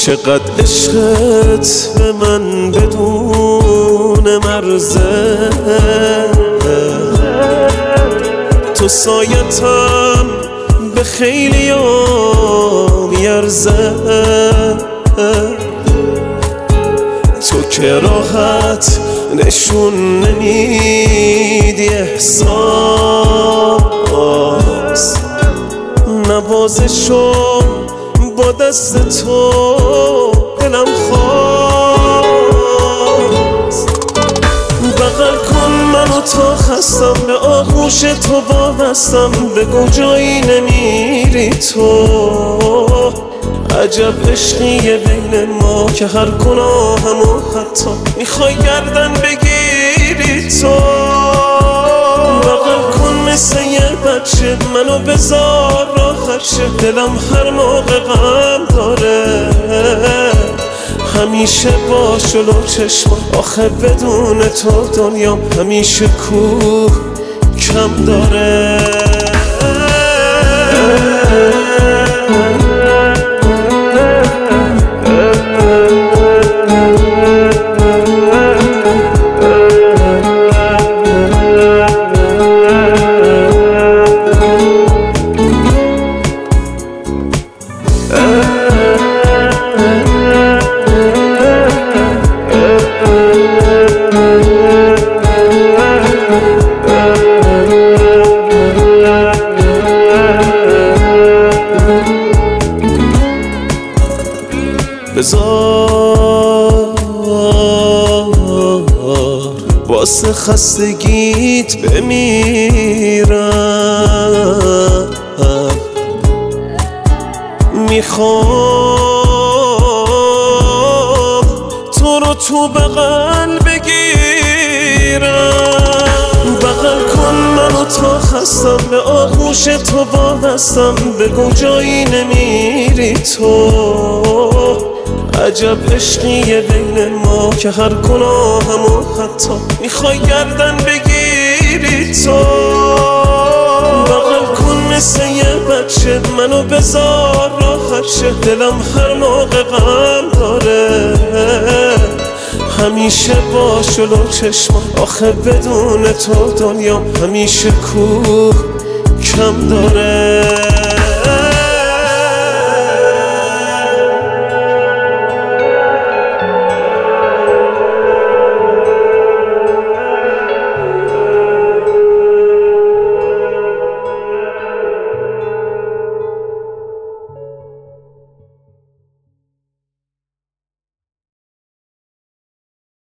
چقدر عشقت به من بدون مرزه، تو سایتم به خیلی میارزه، تو که راحت نشون نمیدی احساس، نوازشو با دست تو دلم خواست. بغل کن منو تا خستم، به آغوش تو وابستم، بگو جایی نمیری تو. عجب عشقیه بین ما که هر گناهمو حتی میخوای گردن بگیری تو. بغل کن مثل یه بچه منو بذار راحت شه، دلم هر موقع غم داره همیشه با جلو چشمم، آخه بدون تو دنیام همیشه کوه کم داره. بذار واسه خستگیت بمیرم، میخوام تو رو تو بغل بگیرم. بغل کن منو تا خستم، به آغوش تو وابستم، بگو جایی نمیری تو. عجب عشقیه بین ما که هر گناهمو حتی میخوای گردن بگیری تو. بغل کن مثل یه بچه منو بذار راحت شه، دلم هر موقع غم داره همیشه با جلو چشمم، آخه بدون تو دنیام همیشه کوه کم داره.